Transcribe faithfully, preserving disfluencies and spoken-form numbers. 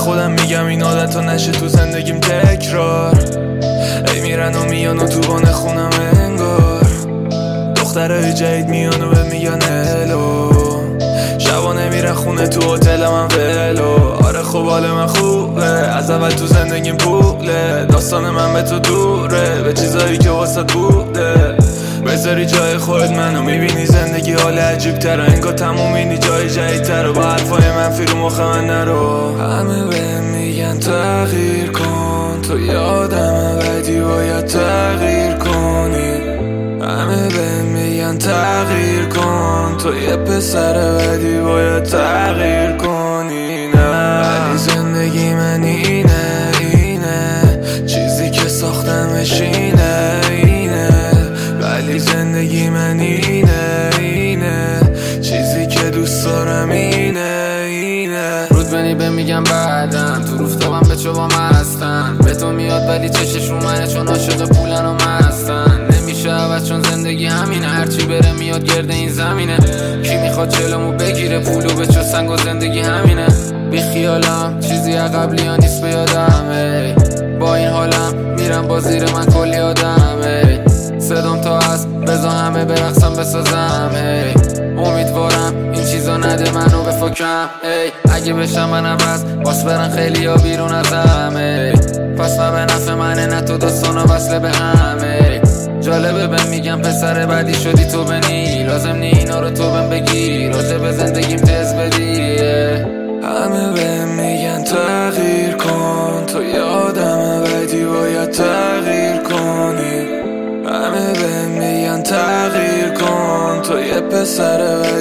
خودم میگم این عادت ها نشه تو زندگیم تکرار. ای میرن و میان و تو بان خونم انگار دخترهای جدید میان و به میگن هلو. شبانه میرن خونه تو هتل من ولو. آره خب حال من خوبه از اول تو زندگیم پوله. داستان من به تو دوره به چیزایی که واسط بوده. بذاری جای خود منو میبینی زندگی حال عجیب تره. انگار تمومینی جای جدید تره با حرفای منفی رو مخ من نرو. همه به میگن تغییر کن تو یادم بدی باید تغییر کنی. همه به میگن تغییر کن تو یه پسر بدی باید تغییر کنی. نه ولی زندگی من اینه اینه چیزی که ساختمش اینه اینه. ولی زندگی من اینه اینه چیزی که دوست دارم اینه اینه. رود بنی به میگم بعدم تو روفتابم به چوبام هستن. به تو میاد ولی چشش رو منه چون عاشق پولن و مستن. نمیشه عوض چون زندگی همینه هرچی بره میاد گرد این زمینه. کی میخواد جلومو بگیره پولو به چو سنگ و زندگی همینه. بی خیالم چیزی قبلی ها نیست به یادم. با این حالم میرم با زیر من کلی آدم. صدام تا هست بزا همه برقصم بسازم. امیدوارم این چیزا نده منو بفکم. اگه بشم من عوض باس برن خیلی ها بیرون ازم. پس نه به نفع منه نه تو داستانا وصله به همه. جالبه بهم میگم پسر بدی شدی تو بنی. لازم نی اینا رو تو بهم بگی راجع به زندگیم تز بدی. همه بهم میگن تغییر کن تو یادم بدی باید تغییر کنی. همه بهم میگن تغییر کن تو یه پسر